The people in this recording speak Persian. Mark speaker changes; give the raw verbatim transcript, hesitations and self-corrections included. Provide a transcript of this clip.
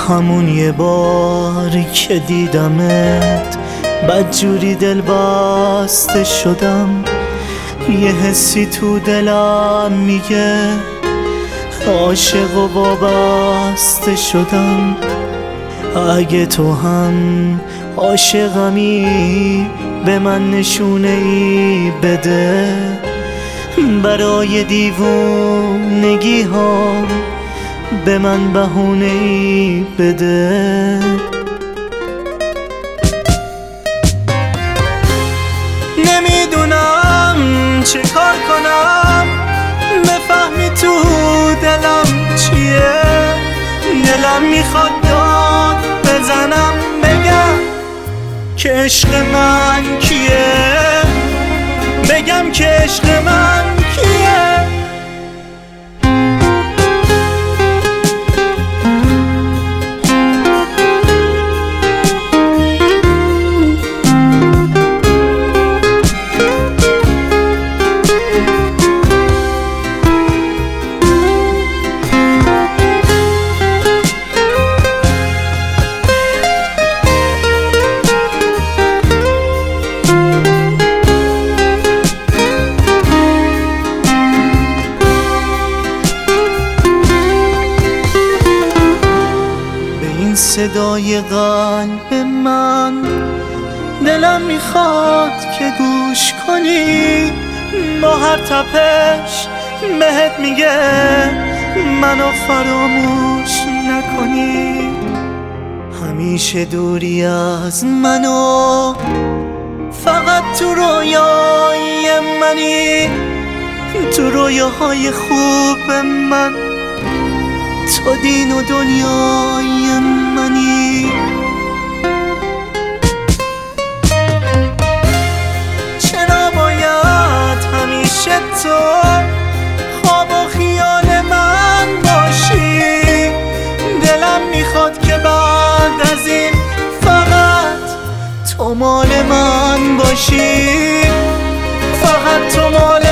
Speaker 1: همون یه بار که دیدمت بدجوری دل بسته شدم. یه حسی تو دلم میگه عاشق و وابسته شدم. اگه تو هم عاشقمی به من نشونه ای بده، برای دیوونگی ها به من بهونه ای بده. نمیدونم چه کار کنم بفهمی تو دلم چیه. دلم میخواد داد بزنم بگم که عشق من کیه، بگم که عشق من کیه. صدای قلب من دلم میخواد که گوش کنی، با هر تپش بهت میگه منو فراموش نکنی. همیشه دوری از منو، فقط تو رویای منی، تو رویاهای خوب من، تو دین و دنیای منی. چرا باید همیشه تو خواب و خیال من باشی؟ دلم میخواد که بعد از این فقط تو مال من باشی، فقط تو مال